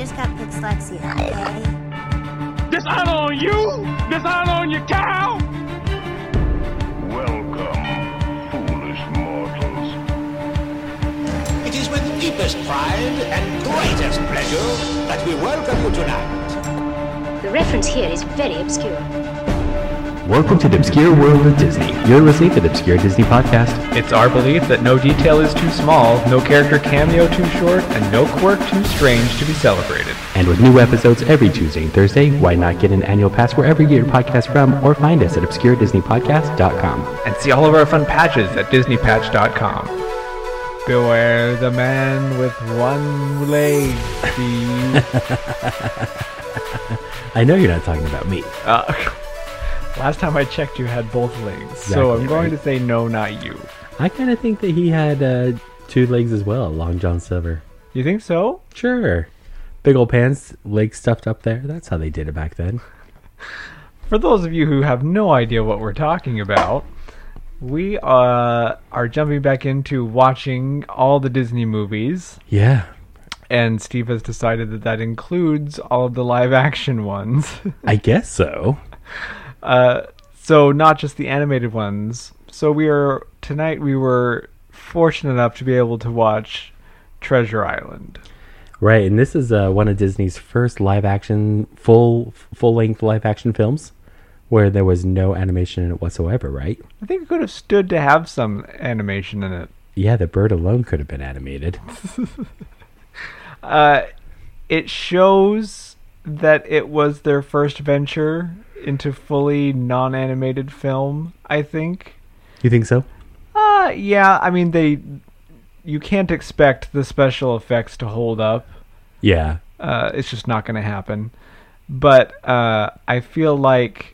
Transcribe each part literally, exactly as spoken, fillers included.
just got dyslexia, okay? Dishonor on you! Dishonor on your cow! Welcome, foolish mortals. It is with deepest pride and greatest pleasure that we welcome you tonight. The reference here is very obscure. Welcome to the Obscure World of Disney. You're listening to the Obscure Disney Podcast. It's our belief that no detail is too small, no character cameo too short, and no quirk too strange to be celebrated. And with new episodes every Tuesday and Thursday, why not get an annual pass wherever you get your podcast from, or find us at obscure disney podcast dot com. And see all of our fun patches at disney patch dot com. Beware the man with one leg, Steve. I know you're not talking about me. Uh, last time I checked, you had both legs. Exactly, so I'm going right? to say no, not you. I kind of think that he had uh, two legs as well, Long John Silver. You think so? Sure. Big old pants, legs stuffed up there. That's how they did it back then. For those of you who have no idea what we're talking about, we uh, are jumping back into watching all the Disney movies. Yeah. And Steve has decided that that includes all of the live-action ones. I guess so. Uh, so not just the animated ones. So we are tonight. We were fortunate enough to be able to watch Treasure Island. Right, and this is uh, one of Disney's first live-action, full, full-length live-action films, where there was no animation in it whatsoever. Right? I think it could have stood to have some animation in it. Yeah, the bird alone could have been animated. uh, it shows that it was their first venture into fully non-animated film, I think. You think so? Uh, yeah, I mean, they... You can't expect the special effects to hold up. Yeah. Uh, it's just not going to happen. But uh, I feel like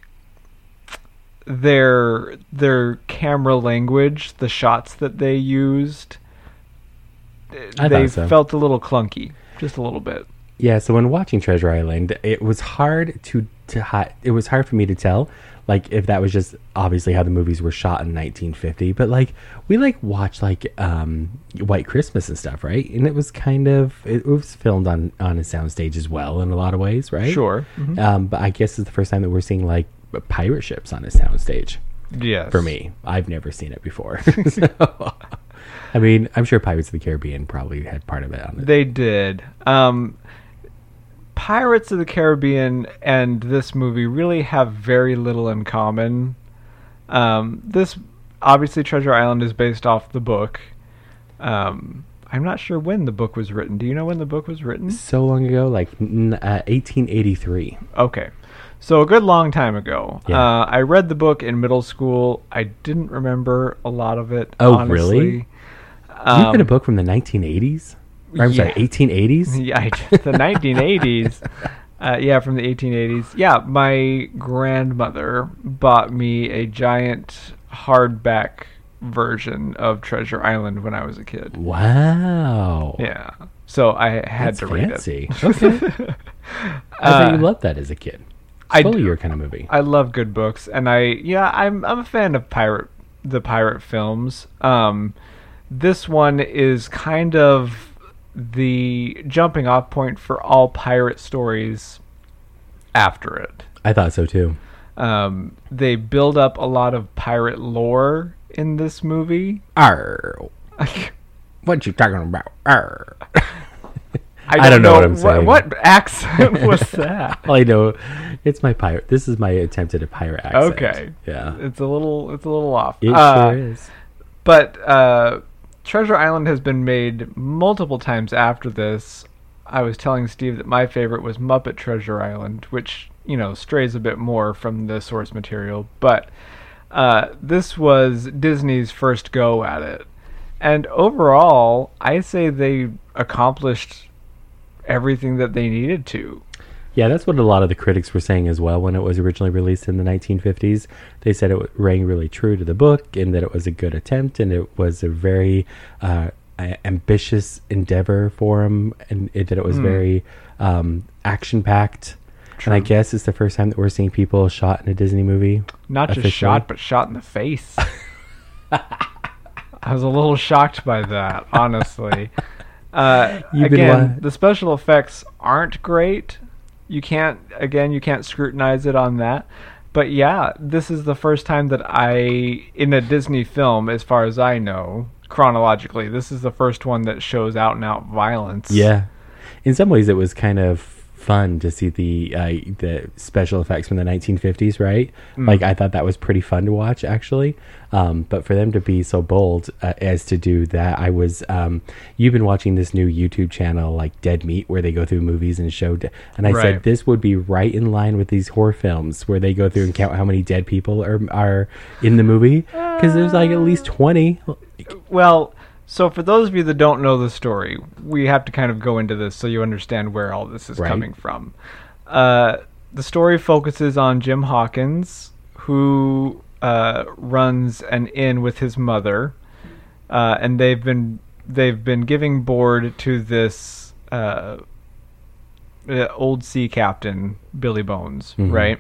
their their camera language, the shots that they used, I they so. felt a little clunky, just a little bit. Yeah, so when watching Treasure Island, it was hard to to hi- it was hard for me to tell, like, if that was just obviously how the movies were shot in nineteen fifty. But like, we like watched like um, White Christmas and stuff, right? And it was kind of it was filmed on on a soundstage as well in a lot of ways, right? Sure. Mm-hmm. Um, but I guess it's the first time that we're seeing like pirate ships on a soundstage. Yes. For me, I've never seen it before. So, I mean, I'm sure Pirates of the Caribbean probably had part of it on it. They did. Um, Pirates of the Caribbean and this movie really have very little in common. Um, this, obviously, Treasure Island is based off the book. Um, I'm not sure when the book was written. Do you know when the book was written? So long ago, like uh, eighteen eighty-three. Okay. So a good long time ago. Yeah. Uh, I read the book in middle school. I didn't remember a lot of it, Oh, honestly. really? Um, You read a book from the nineteen eighties? Or, I'm yeah. sorry, eighteen eighties? Yeah, the nineteen eighties. Uh, yeah, from the eighteen eighties. Yeah, my grandmother bought me a giant hardback version of Treasure Island when I was a kid. Wow. Yeah, so I had That's to read fancy. it. Okay. I Uh, bet you loved that as a kid. I Totally do. your kind of movie. I love good books, and I yeah, I'm I'm a fan of pirate the pirate films. Um, this one is kind of the jumping off point for all pirate stories after it. I thought so too. Um, they build up a lot of pirate lore in this movie. Arr. What you talking about? Arr. I don't, I don't know know what I'm saying. What, what accent was that? All I know, it's my pirate. This is my attempt at a pirate accent. Okay. Yeah. It's a little it's a little off. It Uh, sure is. But uh, Treasure Island has been made multiple times after this. I was telling Steve that my favorite was Muppet Treasure Island, which, you know, strays a bit more from the source material. But uh, this was Disney's first go at it. And overall, I say they accomplished everything that they needed to. Yeah, that's what a lot of the critics were saying as well when it was originally released in the nineteen fifties. They said it rang really true to the book and that it was a good attempt and it was a very uh, ambitious endeavor for him and it, that it was mm. very um, action-packed. True. And I guess it's the first time that we're seeing people shot in a Disney movie. Not officially. just shot, but shot in the face. I was a little shocked by that, honestly. Uh, You've been again, wa- the special effects aren't great. You can't, again, you can't scrutinize it on that. But yeah, this is the first time that I, in a Disney film, as far as I know, chronologically, this is the first one that shows out and out violence. Yeah. In some ways, it was kind of fun to see the uh, the special effects from the nineteen fifties, right? Mm. Like, I thought that was pretty fun to watch, actually. Um, but for them to be so bold uh, as to do that, I was... Um, you've been watching this new YouTube channel, like Dead Meat, where they go through movies and show... De- and I Right. said, this would be right in line with these horror films, where they go through and count how many dead people are, are in the movie. Because there's like at least twenty. Well, so for those of you that don't know the story, we have to kind of go into this so you understand where all this is Right. coming from. Uh, the story focuses on Jim Hawkins, who uh, runs an inn with his mother, uh, and they've been they've been giving board to this uh, uh, old sea captain, Billy Bones, Mhm. right?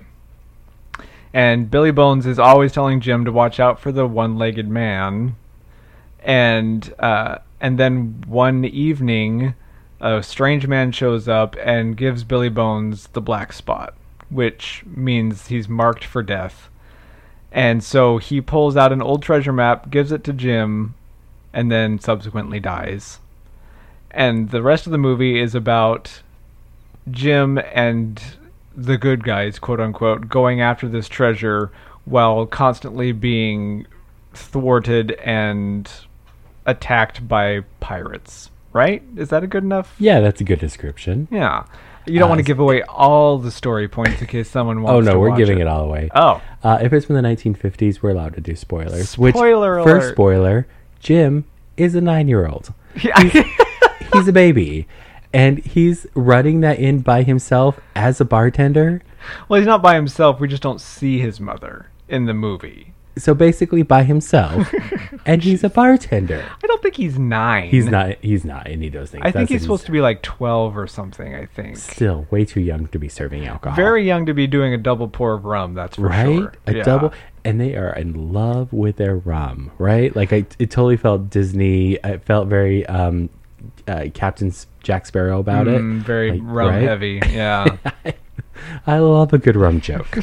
And Billy Bones is always telling Jim to watch out for the one-legged man. And uh, and then one evening, a strange man shows up and gives Billy Bones the black spot, which means he's marked for death. And so he pulls out an old treasure map, gives it to Jim, and then subsequently dies. And the rest of the movie is about Jim and the good guys, quote unquote, going after this treasure while constantly being thwarted and attacked by pirates. Right? Is that a good enough? Yeah, that's a good description. Yeah. You don't Uh, want to give away all the story points in case someone wants Oh, to no, we're watch giving it. it all away. Oh. Uh, if it's from the nineteen fifties, we're allowed to do spoilers. Spoiler which, First alert. spoiler, Jim is a nine-year-old. Yeah. He's a baby. And he's running that inn by himself as a bartender. Well, he's not by himself. We just don't see his mother in the movie. So basically by himself. And he's a bartender. I don't think he's nine. He's not He's not any of those things. I think That's he's ins- supposed to be like twelve or something, I think. Still way too young to be serving alcohol. Very young to be doing a double pour of rum, that's for right? sure. A Yeah. double, and they are in love with their rum, right? Like I, it totally felt Disney. It felt very um, uh, Captain S- Jack Sparrow about Mm, it. very Like, rum right? heavy, yeah. I love a good rum joke.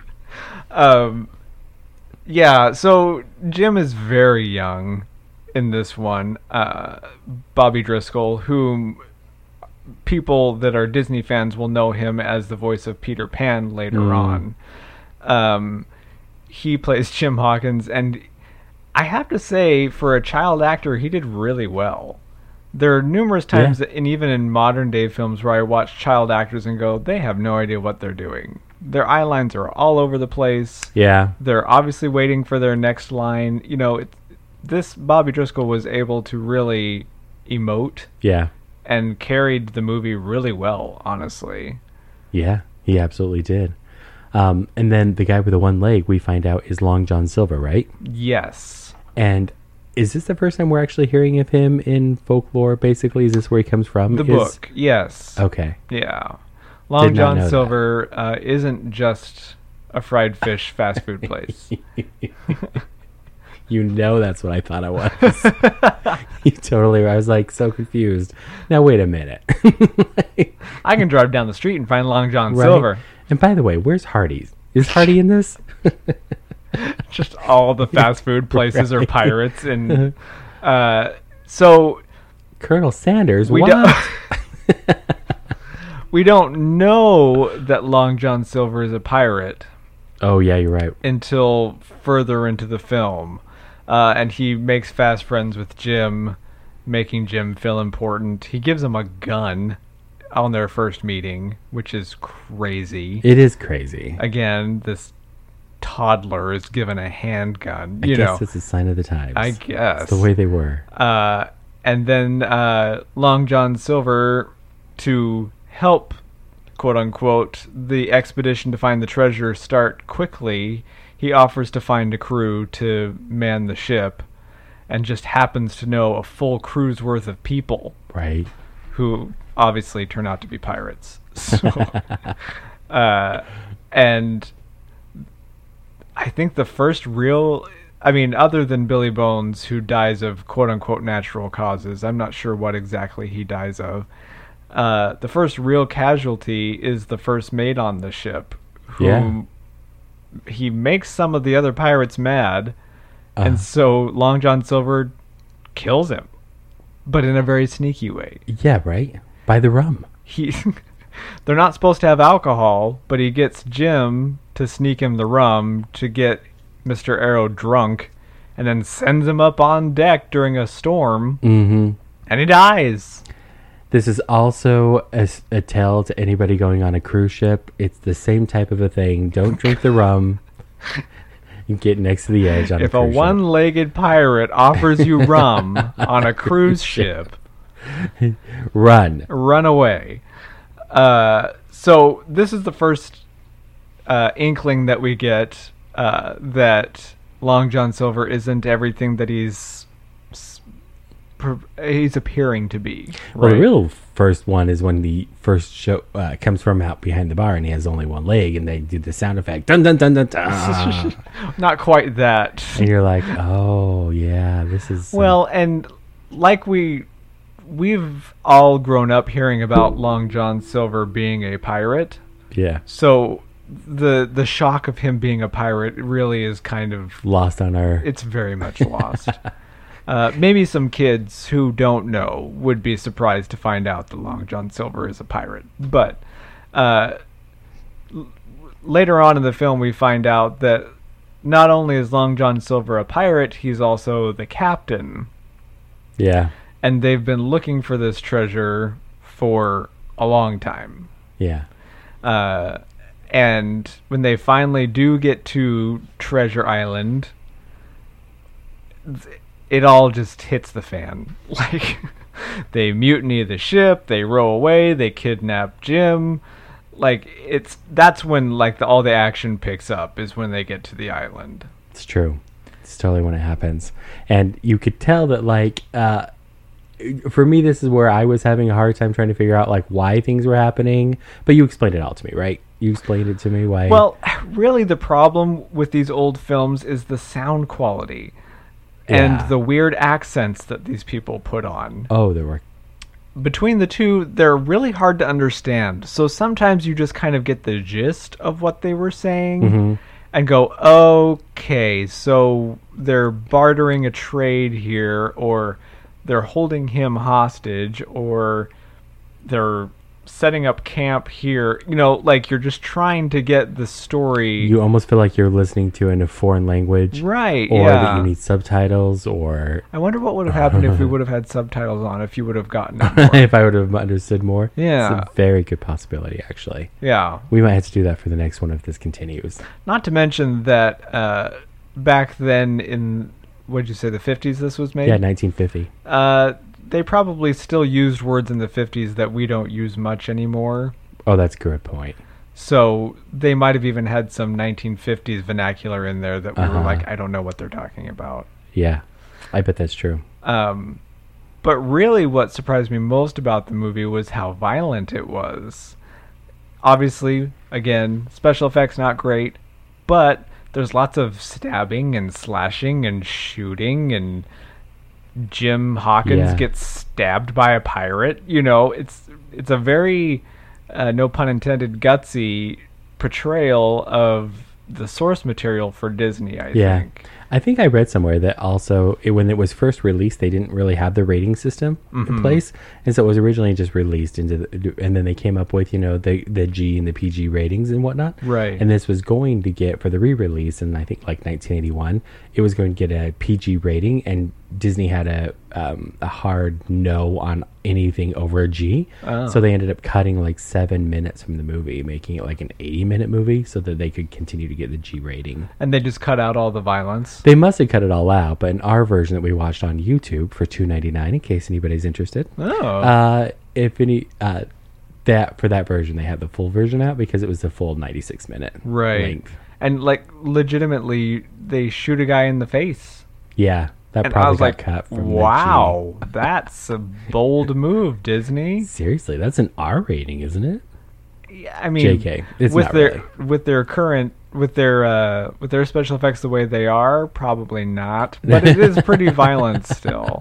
um, yeah, so Jim is very young in this one. Uh, Bobby Driscoll, whom people that are Disney fans will know him as the voice of Peter Pan later Mm. on. Um, he plays Jim Hawkins, and I have to say, for a child actor, he did really well. There are numerous times, Yeah. that, and even in modern day films, where I watch child actors and go, they have no idea what they're doing. Their eye lines are all over the place. Yeah, They're obviously waiting for their next line. You know, it, this Bobby Driscoll was able to really emote yeah, and carried the movie really well, honestly. yeah. He absolutely did. Um, and then the guy with the one leg, we find out, is Long John Silver, right? Yes. And is this the first time we're actually hearing of him in folklore? Basically, is this where he comes from? The Is- book, yes. Okay. Yeah. Long Did not know John that. Silver uh, isn't just a fried fish fast food place. You know that's what I thought it was. You totally I was like so confused. Now wait a minute. I can drive down the street and find Long John Right? Silver. And by the way, where's Hardee's? Is Hardy in this? Just all the fast food places are Right. pirates. And uh, so Colonel Sanders? we what? don't, we don't know that Long John Silver is a pirate Oh yeah, you're right. until further into the film. Uh, and he makes fast friends with Jim, making Jim feel important. He gives him a gun on their first meeting, which is crazy. It is crazy. Again, this toddler is given a handgun. I You guess know, it's a sign of the times. I guess. It's the way they were. Uh, and then uh, Long John Silver, to help, quote unquote, the expedition to find the treasure start quickly, he offers to find a crew to man the ship, and just happens to know a full crew's worth of people Right. who obviously turn out to be pirates. So, uh, and I think the first real I mean, other than Billy Bones, who dies of quote-unquote natural causes, I'm not sure what exactly he dies of. Uh, the first real casualty is the first mate on the ship, whom Yeah. he makes some of the other pirates mad, Uh, and so Long John Silver kills him, but in a very sneaky way. yeah, right? By the rum. He, they're not supposed to have alcohol, but he gets Jim to sneak him the rum to get Mister Arrow drunk, and then sends him up on deck during a storm, Mm-hmm. and he dies. This is also a, s- a tell to anybody going on a cruise ship. It's the same type of a thing. Don't drink the rum. You get next to the edge on If a a cruise one-legged pirate offers you rum on a cruise ship, ship. Run. run away. Uh, so this is the first uh, inkling that we get uh, that Long John Silver isn't everything that he's s- per- he's appearing to be. Well, the right? real first one is when the first show uh, comes from out behind the bar and he has only one leg and they do the sound effect. Dun dun dun dun dun. Not quite that. And you're like, oh, yeah, this is... uh, Well, and like we we've all grown up hearing about Long John Silver being a pirate. yeah, So the the shock of him being a pirate really is kind of lost on our... it's very much lost. uh, maybe some kids who don't know would be surprised to find out that Long John Silver is a pirate. But uh, l- later on in the film, we find out that not only is Long John Silver a pirate, he's also the captain. Yeah, And they've been looking for this treasure for a long time. yeah. Uh, and when they finally do get to Treasure Island, th- it all just hits the fan. Like, they mutiny the ship, they row away, they kidnap Jim. Like, it's that's when like the, all the action picks up, is when they get to the island. It's true. It's totally when it happens. And you could tell that, like, uh, for me, this is where I was having a hard time trying to figure out, like, why things were happening. But you explained it all to me, right? You explained it to me why... Well, really the problem with these old films is the sound quality Yeah. and the weird accents that these people put on. Oh, there were... Between the two, they're really hard to understand. So sometimes you just kind of get the gist of what they were saying Mm-hmm. and go, okay, so they're bartering a trade here, or they're holding him hostage, or they're setting up camp here. You know, like, you're just trying to get the story. You almost feel like you're listening to it in a foreign language. Right, Or yeah. that you need subtitles, or... I wonder what would have happened if we would have had subtitles on, if you would have gotten it more. if I would have understood more. Yeah. It's a very good possibility, actually. Yeah. We might have to do that for the next one if this continues. Not to mention that uh, back then in, what did you say, the fifties this was made? Yeah, nineteen fifty. Uh, they probably still used words in the fifties that we don't use much anymore. Oh, that's a good point. So they might have even had some nineteen fifties vernacular in there that we Uh-huh. were like, I don't know what they're talking about. Yeah, I bet that's true. Um, but really what surprised me most about the movie was how violent it was. Obviously, again, special effects not great, but there's lots of stabbing and slashing and shooting, and Jim Hawkins Yeah. gets stabbed by a pirate. You know, it's it's a very, uh, no pun intended, gutsy portrayal of the source material for Disney, I Yeah. think. I think I read somewhere that also it, when it was first released, they didn't really have the rating system Mm-hmm. in place, and so it was originally just released into the, and then they came up with, you know, the the G and the P G ratings and whatnot. Right. And this was going to get, for the re-release in I think like nineteen eighty-one, it was going to get a P G rating, and Disney had a um, a hard no on anything over a G. Oh. So they ended up cutting like seven minutes from the movie, making it like an eighty minute movie, so that they could continue to get the G rating. And they just cut out all the violence. They must have cut it all out, but in our version that we watched on YouTube for two ninety-nine, in case anybody's interested, Oh. uh, if any, uh, that for that version they had the full version out because it was the full ninety-six minute Right. length. And, like, legitimately, they shoot a guy in the face. Yeah, that And I probably was got like, cut from wow, that's a bold move, the Disney. G. Seriously, that's an R rating, isn't it? I mean, J K. It's with not their really. with their current with their uh, with their special effects the way they are, probably not. But it is pretty violent still.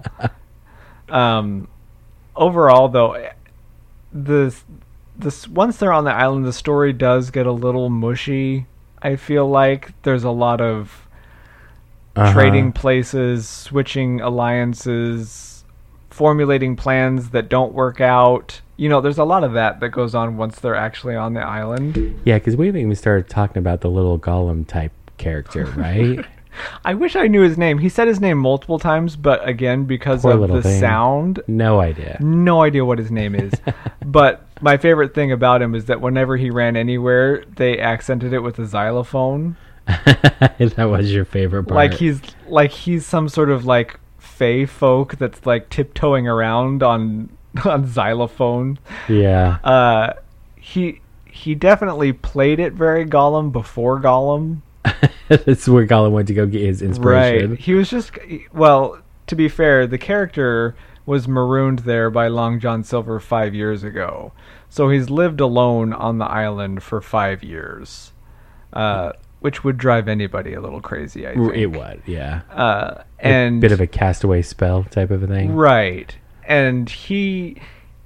Um, overall, though, the this once they're on the island, the story does get a little mushy. I feel like there's a lot of Uh-huh. trading places, switching alliances, formulating plans that don't work out. You know, there's a lot of that that goes on once they're actually on the island. Yeah, because we haven't even started talking about the little Gollum type character, right? I wish I knew his name. He said his name multiple times, but again, because Poor of little the thing. sound, No idea. no idea what his name is. But my favorite thing about him is that whenever he ran anywhere, they accented it with a xylophone. That was your favorite part. Like he's like he's some sort of like fey folk that's like tiptoeing around on on xylophone. Yeah. Uh, he he definitely played it very Gollum before Gollum. That's where Gollum went to go get his inspiration. Right. He was just well. To be fair, the character was marooned there by Long John Silver five years ago, so he's lived alone on the island for five years. Uh, which would drive anybody a little crazy, I think. It would, yeah. Uh, and a bit of a castaway spell type of a thing. Right. And he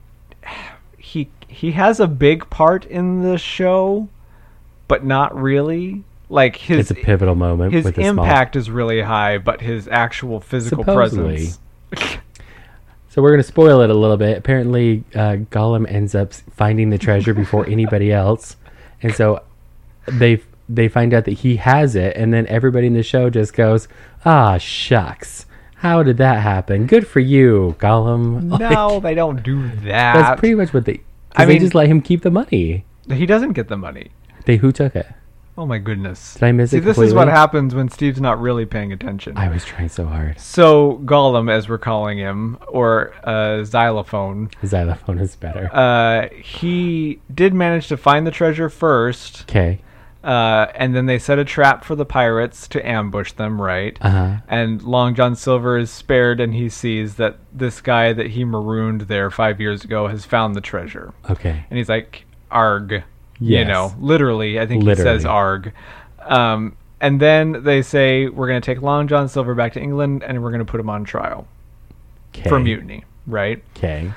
he he has a big part in the show, but not really. Like his It's a pivotal moment. his with the small- impact is really high, but his actual physical Supposedly. presence. So we're going to spoil it a little bit. Apparently, uh, Gollum ends up finding the treasure before anybody else. And so they they find out that he has it, and then everybody in the show just goes, ah, shucks. How did that happen? Good for you, Gollum. No, they don't do that. That's pretty much what they... 'cause I they mean- just let him keep the money. He doesn't get the money. They Who took it? Oh my goodness. Did I miss See, it this is what completely? happens when Steve's not really paying attention. I was trying so hard. So Gollum, as we're calling him, or uh, Xylophone, Xylophone is better. uh, he did manage to find the treasure first, Okay. uh, and then they set a trap for the pirates to ambush them, right? Uh-huh. And Long John Silver is spared, and he sees that this guy that he marooned there five years ago has found the treasure. Okay. And he's like, arg. You Yes. know, literally, I think Literally. he says arg. Um, and then they say, we're going to take Long John Silver back to England, and we're going to put him on trial for Okay. mutiny, right? Okay.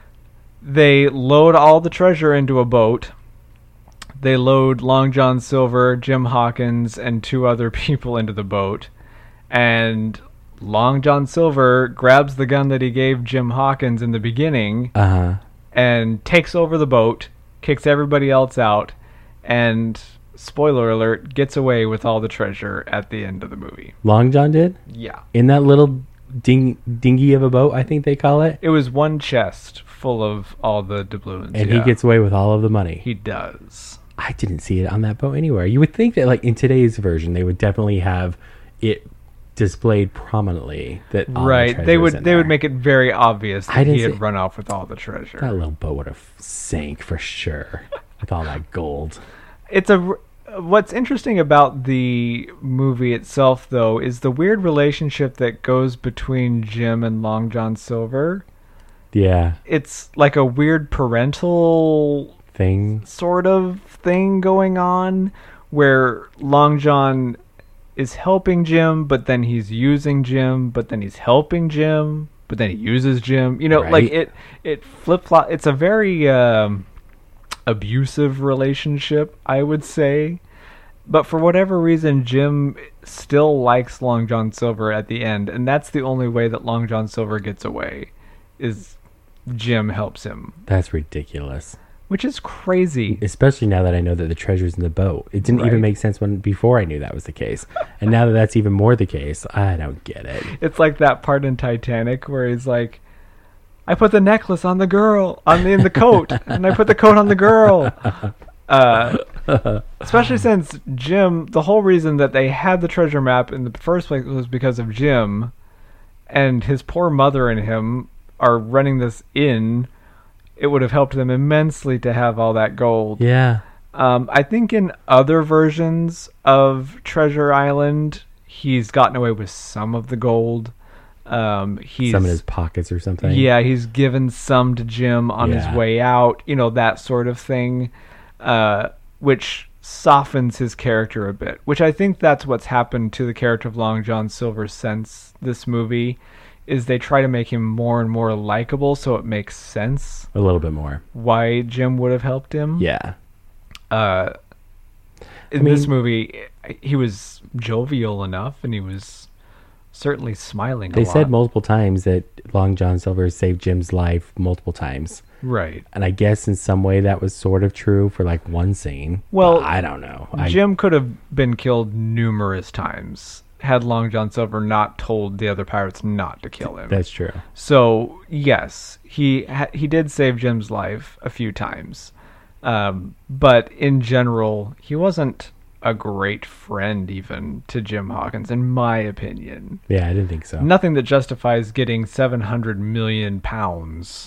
They load all the treasure into a boat. They load Long John Silver, Jim Hawkins, and two other people into the boat. And Long John Silver grabs the gun that he gave Jim Hawkins in the beginning Uh-huh. and takes over the boat, kicks everybody else out, and, spoiler alert, gets away with all the treasure at the end of the movie. Long John did? Yeah. In that little ding- dinghy of a boat, I think they call it. It was one chest full of all the doubloons. And yeah. he gets away with all of the money. He does. I didn't see it on that boat anywhere. You would think that, like, in today's version, they would definitely have it displayed prominently. That all the Right. They treasure's would in they would there. make it very obvious I that didn't he had see- run off with all the treasure. That little boat would have sank for sure with all that gold. It's a r- what's interesting about the movie itself, though, is the weird relationship that goes between Jim and Long John Silver. Yeah. It's like a weird parental Thing. sort of thing going on where Long John is helping Jim, but then he's using Jim, but then he's helping Jim, but then he uses Jim. You know, Right. like it it flip-flop. It's a very um, abusive relationship, I would say. But for whatever reason, Jim still likes Long John Silver at the end, and that's the only way that Long John Silver gets away, is Jim helps him, That's ridiculous. which is crazy. Especially now that I know that the treasure's in the boat. It didn't Right. even make sense when before I knew that was the case. And now that that's even more the case, I don't get it. It's like that part in Titanic where he's like, I put the necklace on the girl, on the, in the coat, and I put the coat on the girl. Uh, especially since Jim, the whole reason that they had the treasure map in the first place was because of Jim, and his poor mother and him are running this inn. It would have helped them immensely to have all that gold. Yeah. Um, I think in other versions of Treasure Island, he's gotten away with some of the gold. Um, he's Some in his pockets or something. yeah, he's given some to Jim on Yeah. his way out. You know, that sort of thing. uh, which softens his character a bit, which I think that's what's happened to the character of Long John Silver since this movie, is they try to make him more and more likable so it makes sense A little bit more. why Jim would have helped him. Yeah. Uh, in I mean- this movie, he was jovial enough, and he was certainly smiling a They lot. said multiple times that Long John Silver saved Jim's life multiple times. Right. And I guess in some way that was sort of true for like one scene. Well, But I don't know. I, Jim could have been killed numerous times had Long John Silver not told the other pirates not to kill him. That's true. So, yes, he ha- he did save Jim's life a few times. Um, but in general, he wasn't a great friend even to Jim Hawkins, in my opinion. Yeah, I didn't think so. Nothing that justifies getting seven hundred million pounds.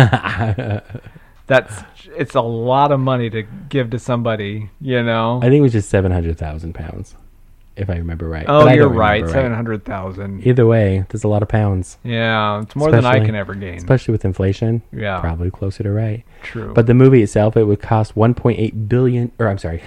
That's it's a lot of money to give to somebody, you know. I think it was just seven hundred thousand pounds, if I remember right. Oh, But I you're don't right, remember seven hundred thousand. Either way, there's a lot of pounds. Yeah, it's more than I Especially- can ever gain. Especially with inflation. Yeah. Probably closer to right. True. But the movie itself, it would cost one point eight billion, or I'm sorry.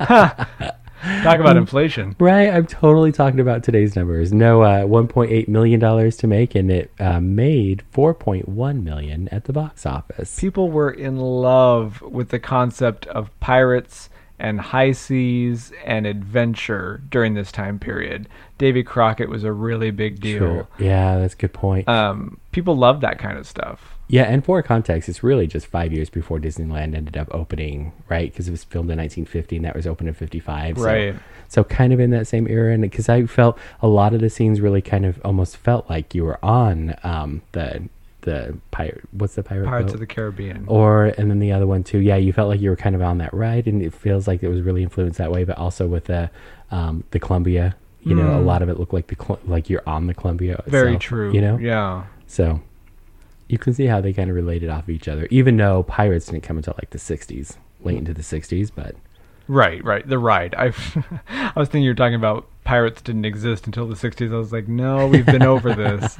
Talk about inflation. Right, I'm totally talking about today's numbers. No, uh, one point eight million dollars to make, and it uh, made four point one million at the box office. People were in love with the concept of pirates and high seas and adventure during this time period. Davy Crockett was a really big deal. Sure. Yeah, that's a good point. Um, people loved that kind of stuff. Yeah, and for context, it's really just five years before Disneyland ended up opening, right? Because it was filmed in nineteen fifty, and that was opened in fifty-five. So, Right. So kind of in that same era, and because I felt a lot of the scenes really kind of almost felt like you were on um, the the pirate. What's the pirate? Pirates boat? of the Caribbean. Or and then the other one too. Yeah, you felt like you were kind of on that ride, and it feels like it was really influenced that way. But also with the um, the Columbia, you know, a lot of it looked like the Col- like you're on the Columbia. Very itself, true. You know. Yeah. So you can see how they kind of related off of each other, even though Pirates didn't come until like the sixties, late into the sixties. But Right, right. The ride. I I was thinking you were talking about pirates didn't exist until the sixties. I was like, no, we've been over this.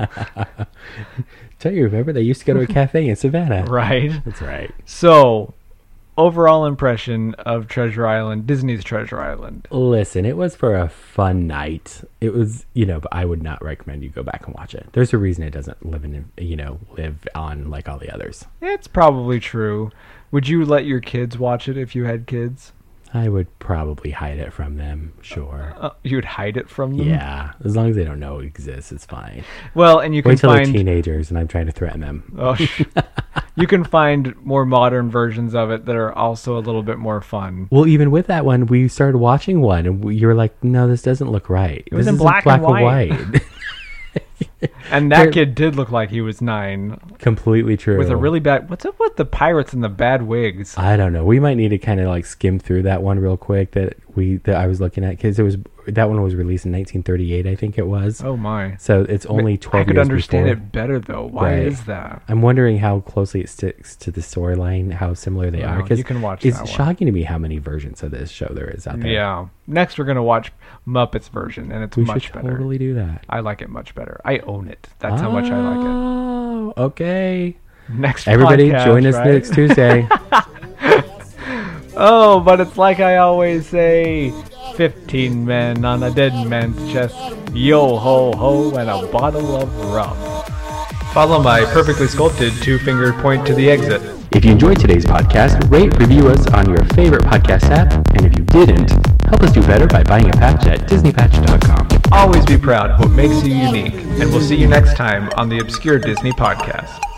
tell you, remember they used to go to a cafe in Savannah. Right. That's right. So, overall impression of Treasure Island, Disney's Treasure Island. Listen, it was for a fun night. It was, you know, but I would not recommend you go back and watch it. There's a reason it doesn't live in, you know, live on like all the others. It's probably true. Would you let your kids watch it if you had kids? I would probably hide it from them, sure. Uh, you would hide it from them? Yeah, as long as they don't know it exists, it's fine. Well, and you can Wait till find they're teenagers and I'm trying to threaten them. Oh, sh- you can find more modern versions of it that are also a little bit more fun. Well, even with that one, we started watching one, and we, you were like, "No, this doesn't look right." It was this in isn't black and white." white." And that They're- kid did look like he was nine Completely true. with a really bad. What's up with the pirates and the bad wigs? I don't know. We might need to kind of like skim through that one real quick that we that I was looking at because it was that one was released in nineteen thirty-eight, I think it was. Oh my! So it's only twelve I could years understand before. it better though. Why Right. is that? I'm wondering how closely it sticks to the storyline, how similar they are. Well, Because you can watch it's that one. shocking to me how many versions of this show there is out there. Yeah. Next, we're gonna watch Muppets version, and it's we much should better. totally do that. I like it much better. I own it. That's how much I like it. Oh, okay. Next, Everybody, podcast, join us right? next Tuesday. Oh, but it's like I always say: fifteen men on a dead man's chest, yo ho ho, and a bottle of rum. Followed by perfectly sculpted two-fingered point to the exit. If you enjoyed today's podcast, rate, review us on your favorite podcast app. And if you didn't, help us do better by buying a patch at disney patch dot com. Always be proud of what makes you unique, and we'll see you next time on the Obscure Disney Podcast.